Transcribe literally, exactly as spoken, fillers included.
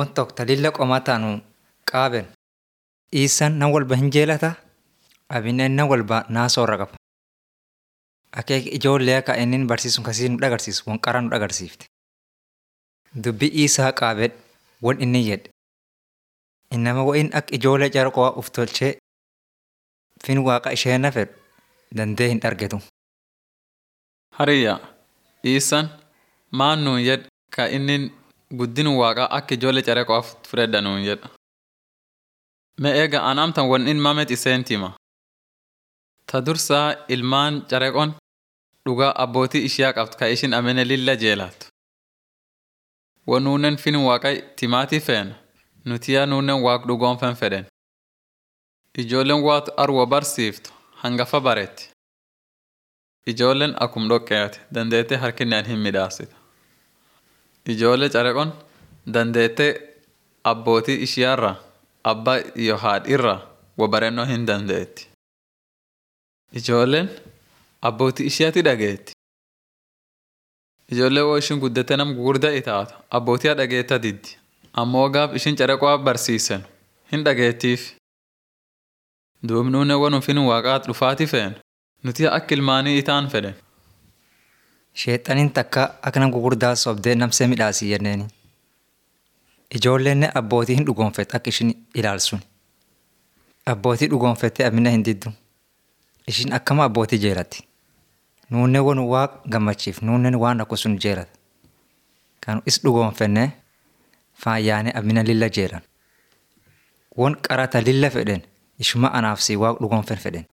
Wantoota talilla qomaataanu qaaben isaan na walba hin jeelata abineen na walba naasoorra qaba. Akeek ijoollee akka inni barsiisu kasii nu dhagarsiisu wanqara nu dhagarsiifte. Dubbii isaa qaabedh wan inni jedhe. Innama wa'iin akka ijoollee carqoo uf tolchee fin waaqa isheen na fedhu dandee hin argetu. Hariyyaa isaan maan nuun jedhe ka inni guddin waaqa akka ijoollee carqoo fudhedha nuun jedha. Mee eega anaamtan wan in mamet iseen tima. Ta dursaa ilmaan carqoon dhugaa abbootii ishiyaa qabdu ka ishin amene lilla jeelaattu. Wanuunen fin waaqa timaatii feena nutiyaa nuunen waaq dhugoonfen fedhen. Ijoolleen waatu arwa barsiiftu hangafa bareetti. Ijoolleen akum dhoqqeete dandeettee harkinneen hin midhaasita. Ijoollee carqoon dandeettee abbootii ishiyaarra abbaa iyo haadhirra wa barennoo hin dandeetti. Ijoolleen abbootii ishiyaati dhageetti. Ijoollee woo ishin guddate nam gugurdaa itaatu abbootii dhageetta diddi. Ammoo gaaf ishin carqoo barsiisen hin dhageettiif. Duubnuune wanuu fin waaqaat dhufaati feenu nuti akka ilmaanii itaan fedhen. Sheexaniin takka akka nam gugurdaa sobdee namsee midhaasii jenneeni. Ijoolleen abbootii hin dhugoonfette akka ishin ilaalsun. Abbootii dhugoonfette amina hin diddu. Ishin akkama abbootii jeelatti. Nuunne wanu waaq gammachiif nuunnen waan akka sun jeelata. Kan is dhugoonfenne faayyaane amina lilla jeelan. Wan qarata lilla fedhen ishuma anaaf si waaq dhugoonfen fedhen.